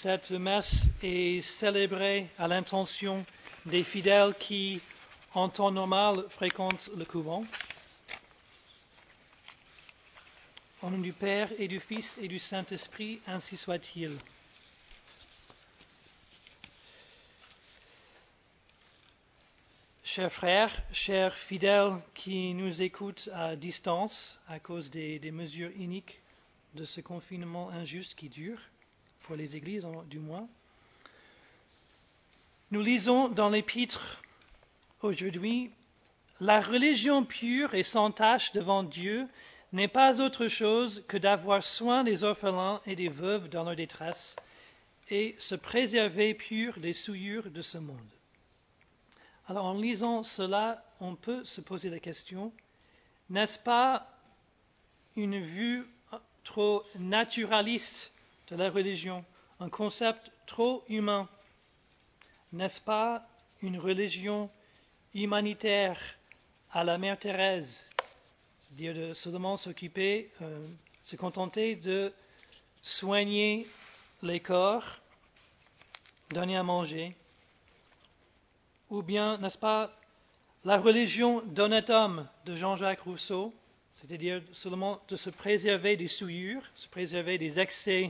Cette messe est célébrée à l'intention des fidèles qui, en temps normal, fréquentent le couvent. Au nom du Père et du Fils et du Saint-Esprit, ainsi soit-il. Chers frères, chers fidèles qui nous écoutent à distance à cause des mesures iniques de ce confinement injuste qui dure, pour les églises du moins, nous lisons dans l'Épître aujourd'hui: la religion pure et sans tache devant Dieu n'est pas autre chose que d'avoir soin des orphelins et des veuves dans leur détresse et se préserver pur des souillures de ce monde. Alors en lisant cela, on peut se poser la question: n'est-ce pas une vue trop naturaliste de la religion, un concept trop humain? N'est-ce pas une religion humanitaire à la Mère Thérèse, c'est-à-dire de seulement se contenter de soigner les corps, donner à manger? Ou bien, n'est-ce pas la religion d'honnête homme de Jean-Jacques Rousseau, c'est-à-dire seulement de se préserver des souillures, se préserver des excès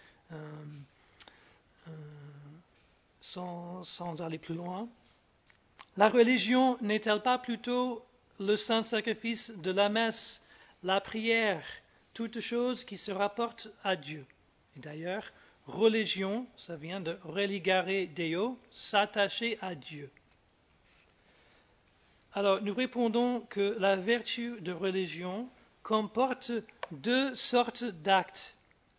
sans aller plus loin? La religion n'est-elle pas plutôt le saint sacrifice de la messe, la prière, toute chose qui se rapporte à Dieu? Et d'ailleurs, religion, ça vient de religare Deo, s'attacher à Dieu. Alors, nous répondons que la vertu de religion comporte deux sortes d'actes.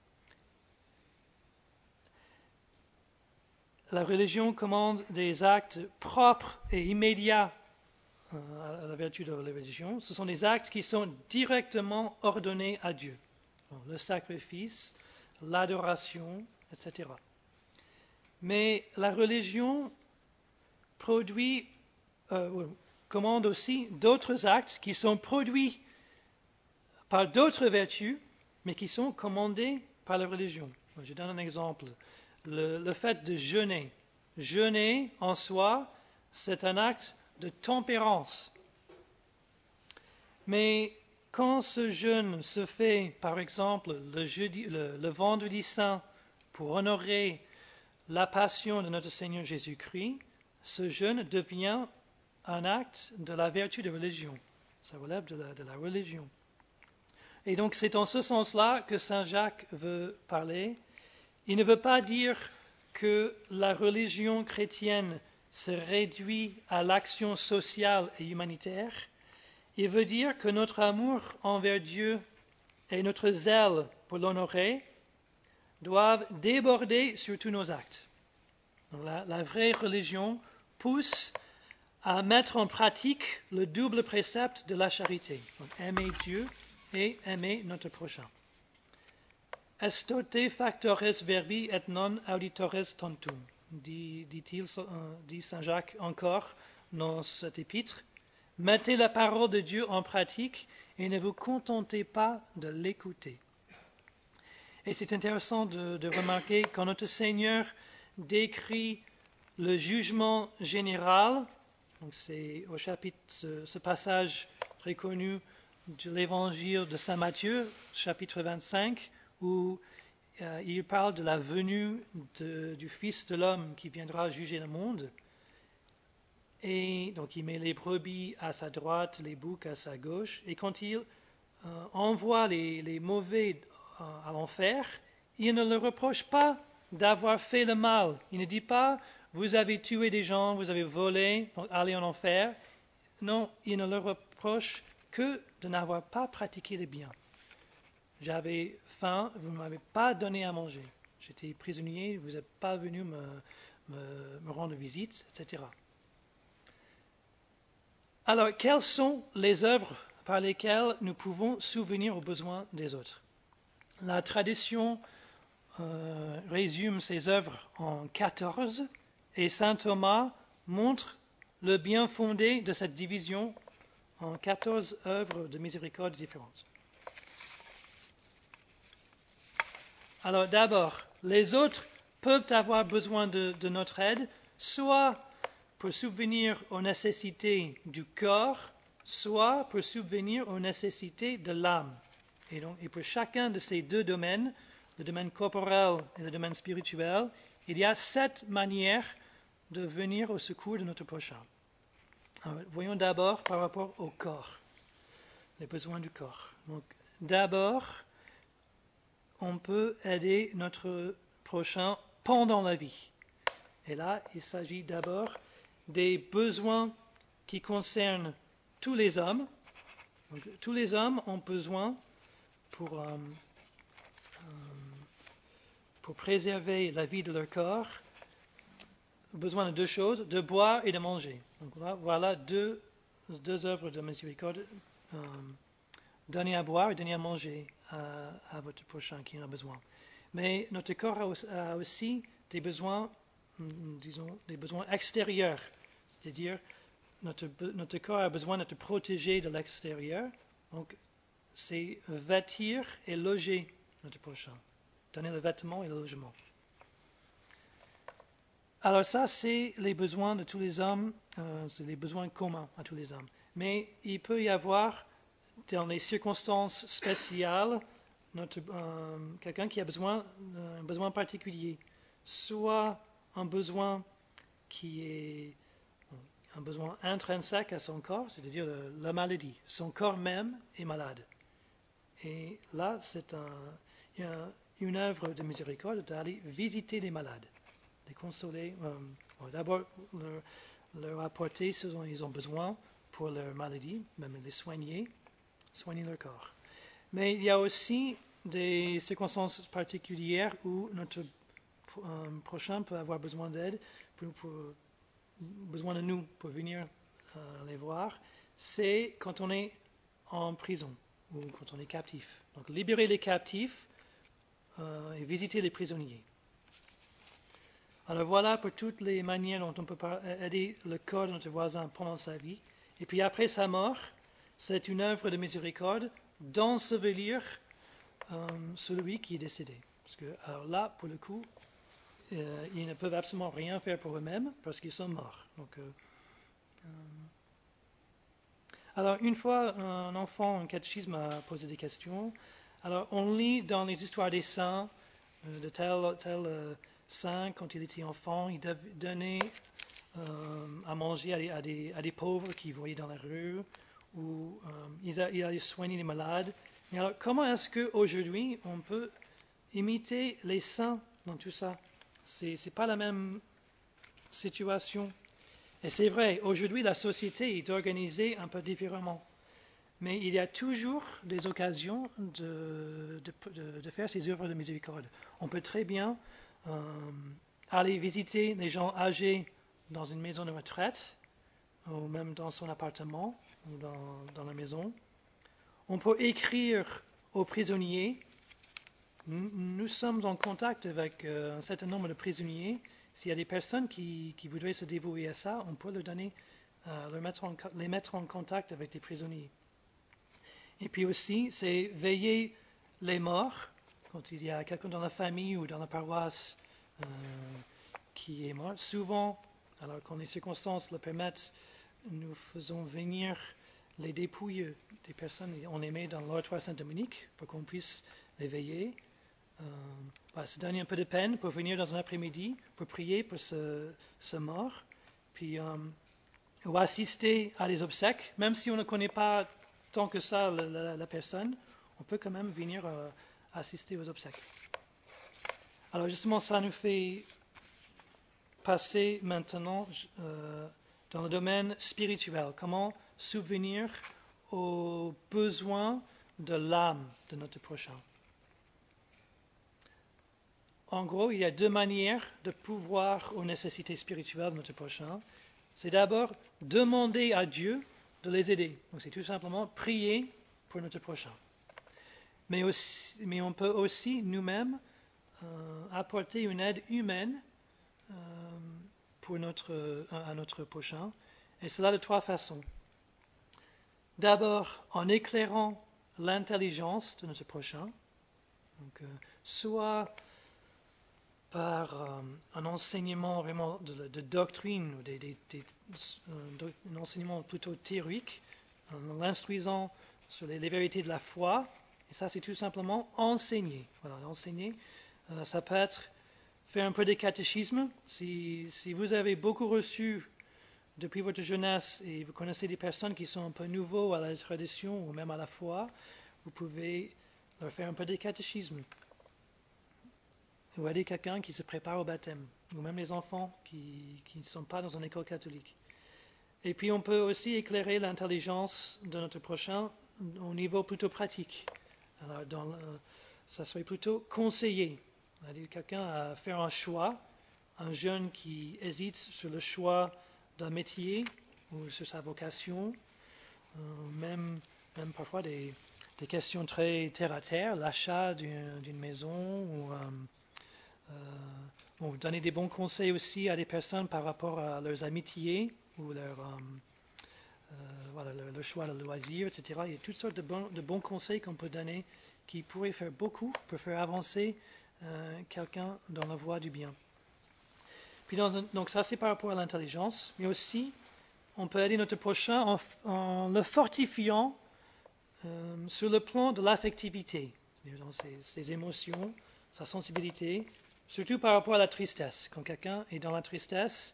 La religion commande des actes propres et immédiats à la vertu de la religion. Ce sont des actes qui sont directement ordonnés à Dieu. Le sacrifice, l'adoration, etc. Mais la religion commande aussi d'autres actes qui sont produits par d'autres vertus, mais qui sont commandés par la religion. Je donne un exemple. Le fait de jeûner. Jeûner en soi, c'est un acte de tempérance. Mais quand ce jeûne se fait, par exemple, le vendredi saint, pour honorer la passion de notre Seigneur Jésus-Christ, ce jeûne devient un acte de la vertu de religion. Ça relève de la religion. Et donc c'est en ce sens-là que Saint Jacques veut parler. Il ne veut pas dire que la religion chrétienne se réduit à l'action sociale et humanitaire. Il veut dire que notre amour envers Dieu et notre zèle pour l'honorer doivent déborder sur tous nos actes. Donc la vraie religion pousse à mettre en pratique le double précepte de la charité. Donc, aimer Dieu et aimer notre prochain. Estote factores verbi et non auditores tantum, dit Saint Jacques encore dans cet épître. Mettez la parole de Dieu en pratique et ne vous contentez pas de l'écouter. Et c'est intéressant de remarquer quand notre Seigneur décrit le jugement général, donc c'est au chapitre, ce passage très connu de l'évangile de Saint Matthieu, chapitre 25, où il parle de la venue du Fils de l'homme qui viendra juger le monde. Et donc il met les brebis à sa droite, les boucs à sa gauche. Et quand il envoie les mauvais à l'enfer, il ne leur reproche pas d'avoir fait le mal. Il ne dit pas: vous avez tué des gens, vous avez volé, donc allez en enfer. Non, il ne leur reproche que de n'avoir pas pratiqué le bien. J'avais faim, vous ne m'avez pas donné à manger. J'étais prisonnier, vous n'êtes pas venu me rendre visite, etc. Alors, quelles sont les œuvres par lesquelles nous pouvons subvenir aux besoins des autres? La tradition résume ces œuvres en 14, et saint Thomas montre le bien fondé de cette division en 14 œuvres de miséricorde différentes. Alors d'abord, les autres peuvent avoir besoin de notre aide, soit pour subvenir aux nécessités du corps, soit pour subvenir aux nécessités de l'âme. Et pour chacun de ces deux domaines, le domaine corporel et le domaine spirituel, il y a 7 manières de venir au secours de notre prochain. Alors, voyons d'abord par rapport au corps, les besoins du corps. Donc, d'abord, on peut aider notre prochain pendant la vie. Et là, il s'agit d'abord des besoins qui concernent tous les hommes. Donc, tous les hommes ont besoin pour préserver la vie de leur corps, besoin de 2 choses, de boire et de manger. Donc voilà deux œuvres de miséricorde. Donner à boire et donner à manger à votre prochain qui en a besoin. Mais notre corps a aussi des besoins, disons, des besoins extérieurs. C'est-à-dire, notre corps a besoin d'être protégé de l'extérieur. Donc, c'est vêtir et loger notre prochain. Donner le vêtement et le logement. Alors ça, c'est les besoins de tous les hommes, c'est les besoins communs à tous les hommes. Mais il peut y avoir, dans les circonstances spéciales, quelqu'un qui a un besoin particulier. Soit un besoin qui est un besoin intrinsèque à son corps, c'est-à-dire la maladie. Son corps même est malade. Et là, c'est une œuvre de miséricorde d'aller visiter les malades, de consoler, d'abord leur apporter ce dont ils ont besoin pour leur maladie, même les soigner leur corps. Mais il y a aussi des circonstances particulières où notre prochain peut avoir besoin d'aide, besoin de nous pour venir les voir. C'est quand on est en prison ou quand on est captif. Donc libérer les captifs et visiter les prisonniers. Alors voilà pour toutes les manières dont on peut aider le corps de notre voisin pendant sa vie. Et puis après sa mort, c'est une œuvre de miséricorde d'ensevelir celui qui est décédé. Parce que alors là, pour le coup, ils ne peuvent absolument rien faire pour eux-mêmes parce qu'ils sont morts. Donc, alors une fois, un enfant en catéchisme a posé des questions. Alors on lit dans les histoires des saints, de tel saint, quand il était enfant, il donnait à manger à des pauvres qu'il voyait dans la rue, ou il allait soigner les malades. Mais alors comment est-ce qu'aujourd'hui on peut imiter les saints dans tout ça? C'est pas la même situation. Et c'est vrai, aujourd'hui la société est organisée un peu différemment. Mais il y a toujours des occasions de faire ces œuvres de miséricorde. On peut très bien aller visiter les gens âgés dans une maison de retraite, ou même dans son appartement, ou dans la maison. On peut écrire aux prisonniers. Nous sommes en contact avec un certain nombre de prisonniers. S'il y a des personnes qui voudraient se dévouer à ça, on peut leur donner, les mettre en contact avec des prisonniers. Et puis aussi, c'est veiller les morts, quand il y a quelqu'un dans la famille ou dans la paroisse qui est mort. Souvent, alors quand les circonstances le permettent, nous faisons venir les dépouilles des personnes, on les met dans l'oratoire Saint-Dominique pour qu'on puisse les veiller. Se donner un peu de peine pour venir dans un après-midi pour prier pour ce mort, puis ou assister à des obsèques, même si on ne connaît pas tant que ça la personne, on peut quand même venir assister aux obsèques. Alors justement, ça nous fait passer maintenant dans le domaine spirituel. Comment subvenir aux besoins de l'âme de notre prochain. En gros, il y a 2 manières de pouvoir aux nécessités spirituelles de notre prochain. C'est d'abord demander à Dieu de les aider. Donc c'est tout simplement prier pour notre prochain. Mais on peut aussi nous-mêmes apporter une aide humaine à notre prochain. Et cela de 3 façons. D'abord, en éclairant l'intelligence de notre prochain. Donc, soit par un enseignement vraiment de doctrine, ou un enseignement plutôt théorique, en l'instruisant sur les vérités de la foi. Et ça, c'est tout simplement enseigner. Voilà, enseigner, ça peut être faire un peu de catéchisme. Si vous avez beaucoup reçu depuis votre jeunesse et vous connaissez des personnes qui sont un peu nouveaux à la tradition ou même à la foi, vous pouvez leur faire un peu de catéchisme. Ou aider quelqu'un qui se prépare au baptême, ou même les enfants qui ne sont pas dans une école catholique. Et puis on peut aussi éclairer l'intelligence de notre prochain au niveau plutôt pratique. Alors ça serait plutôt conseiller, c'est-à-dire quelqu'un à faire un choix, un jeune qui hésite sur le choix d'un métier ou sur sa vocation, même parfois des questions très terre à terre, l'achat d'une maison ou donner des bons conseils aussi à des personnes par rapport à leurs amitiés ou leur choix de loisirs, etc. Il y a toutes sortes de bons conseils qu'on peut donner qui pourraient faire beaucoup pour faire avancer quelqu'un dans la voie du bien. Puis donc ça c'est par rapport à l'intelligence, mais aussi on peut aider notre prochain en le fortifiant sur le plan de l'affectivité, dans ses émotions, sa sensibilité, surtout par rapport à la tristesse. Quand quelqu'un est dans la tristesse,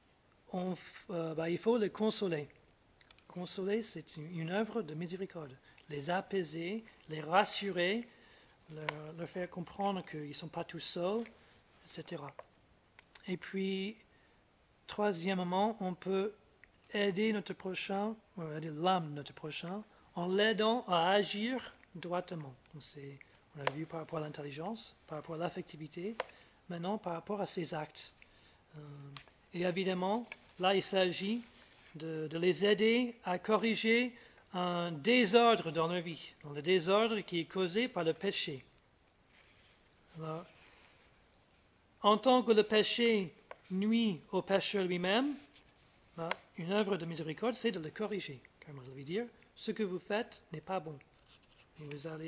il faut le consoler. Consoler, c'est une œuvre de miséricorde. Les apaiser, les rassurer, leur faire comprendre qu'ils ne sont pas tout seuls, etc. Et puis, troisièmement, on peut aider notre prochain, aider l'âme de notre prochain, en l'aidant à agir droitement. Donc on a vu par rapport à l'intelligence, par rapport à l'affectivité, maintenant par rapport à ses actes. Et évidemment, là, il s'agit de les aider à corriger un désordre dans leur vie, donc le désordre qui est causé par le péché. Alors, en tant que le péché nuit au pécheur lui-même, une œuvre de miséricorde, c'est de le corriger. Comme je veux dire, ce que vous faites n'est pas bon. Et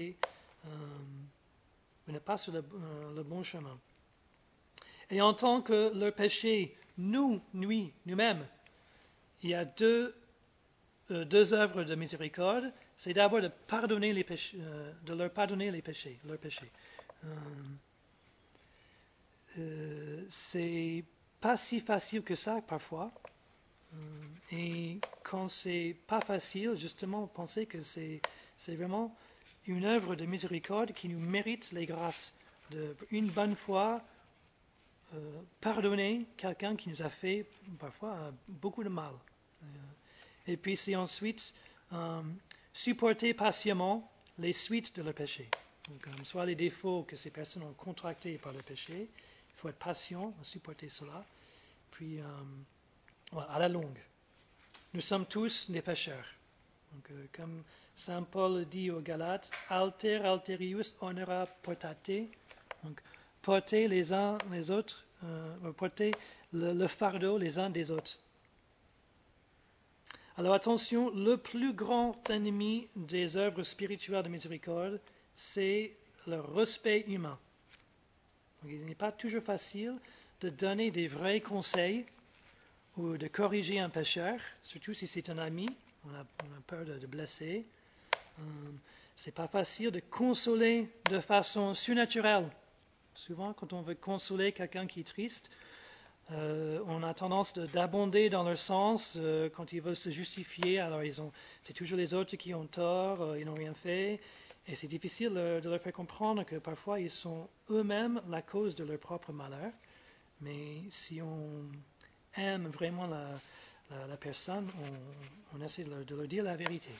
vous n'êtes pas sur le bon chemin. Et en tant que le péché nous nuit nous-mêmes, il y a deux œuvres de miséricorde. C'est d'abord de pardonner les péchés, de leur pardonner les péchés, leurs péchés. C'est pas si facile que ça parfois. Et quand c'est pas facile, justement, pensez que c'est vraiment une œuvre de miséricorde qui nous mérite les grâces de une bonne fois pardonner quelqu'un qui nous a fait parfois beaucoup de mal. Et puis c'est ensuite supporter patiemment les suites de leur péché. Donc, soit les défauts que ces personnes ont contractés par le péché, il faut être patient, supporter cela. Puis à la longue. Nous sommes tous des pécheurs. Donc, comme Saint Paul dit aux Galates, alter alterius honora portate. Donc, porter les uns les autres, porter le fardeau les uns des autres. Alors attention, le plus grand ennemi des œuvres spirituelles de miséricorde, c'est le respect humain. Donc, il n'est pas toujours facile de donner des vrais conseils ou de corriger un pécheur, surtout si c'est un ami, on a peur de blesser. C'est pas facile de consoler de façon surnaturelle. Souvent, quand on veut consoler quelqu'un qui est triste, on a tendance d'abonder dans leur sens quand ils veulent se justifier. Alors, c'est toujours les autres qui ont tort, ils n'ont rien fait. Et c'est difficile de leur faire comprendre que parfois, ils sont eux-mêmes la cause de leur propre malheur. Mais si on aime vraiment la personne, on essaie de leur dire la vérité.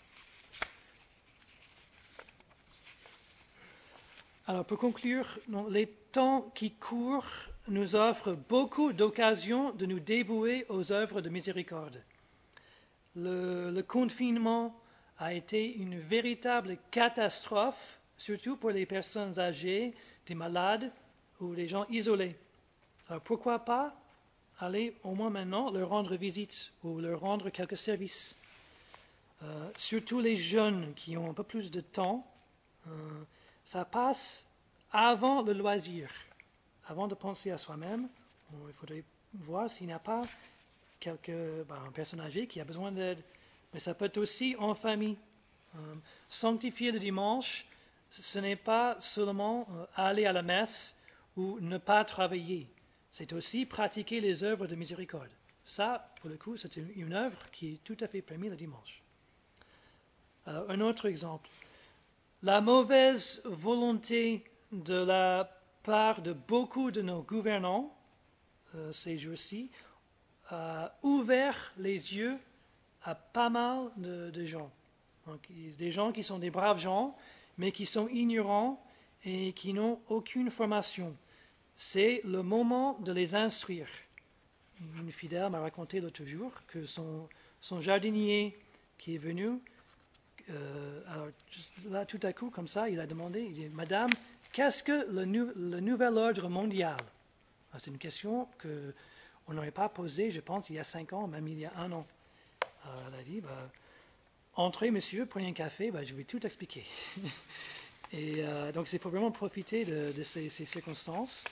Alors pour conclure, les temps qui courent nous offrent beaucoup d'occasions de nous dévouer aux œuvres de miséricorde. Le confinement a été une véritable catastrophe, surtout pour les personnes âgées, des malades ou les gens isolés. Alors pourquoi pas aller au moins maintenant leur rendre visite ou leur rendre quelques services. Surtout les jeunes qui ont un peu plus de temps, ça passe avant le loisir. avant de penser à soi-même, il faudrait voir s'il n'y a pas un personne âgé qui a besoin d'aide. Mais ça peut être aussi en famille. Sanctifier le dimanche, ce n'est pas seulement aller à la messe ou ne pas travailler. C'est aussi pratiquer les œuvres de miséricorde. Ça, pour le coup, c'est une œuvre qui est tout à fait permise le dimanche. Un autre exemple. La mauvaise volonté de la part de beaucoup de nos gouvernants ces jours-ci a ouvert les yeux à pas mal de gens. Donc, des gens qui sont des braves gens, mais qui sont ignorants et qui n'ont aucune formation. C'est le moment de les instruire. Une fidèle m'a raconté l'autre jour que son jardinier qui est venu, alors là tout à coup comme ça, il a demandé, il dit, Madame, qu'est-ce que le nouvel ordre mondial? Alors, c'est une question qu'on n'aurait pas posée, je pense, il y a 5 ans, même il y a 1 an. Alors, elle a dit, entrez monsieur, prenez un café, je vais tout expliquer. Et donc il faut vraiment profiter de ces circonstances.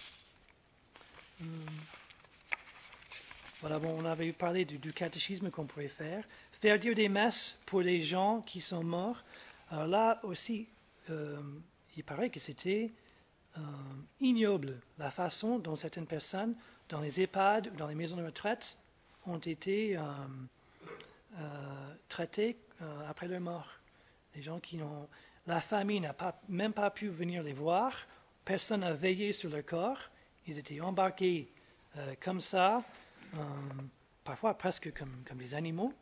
Voilà, on avait parlé du catéchisme qu'on pourrait faire. Faire dire des messes pour les gens qui sont morts. Alors là aussi, il paraît que c'était ignoble la façon dont certaines personnes, dans les EHPAD ou dans les maisons de retraite, ont été traitées après leur mort. Les gens qui n'ont... La famille n'a même pas pu venir les voir. Personne n'a veillé sur leur corps. Ils étaient embarqués comme ça, parfois presque comme des animaux,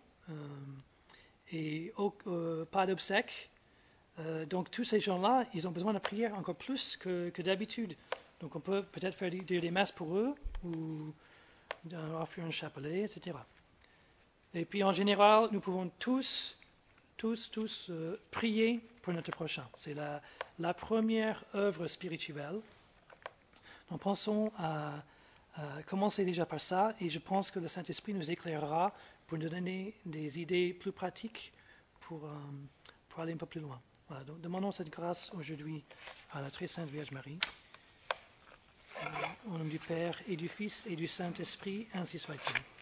et pas d'obsèques. Donc tous ces gens-là, ils ont besoin de prière encore plus que d'habitude. Donc on peut peut-être faire dire des messes pour eux, ou offrir un chapelet, etc. Et puis en général, nous pouvons tous prier pour notre prochain. C'est la première œuvre spirituelle. Donc pensons à commencer déjà par ça, et je pense que le Saint-Esprit nous éclairera pour nous donner des idées plus pratiques pour aller un peu plus loin. Voilà, donc demandons cette grâce aujourd'hui à la très sainte Vierge Marie. Au nom du Père et du Fils et du Saint-Esprit, ainsi soit-il.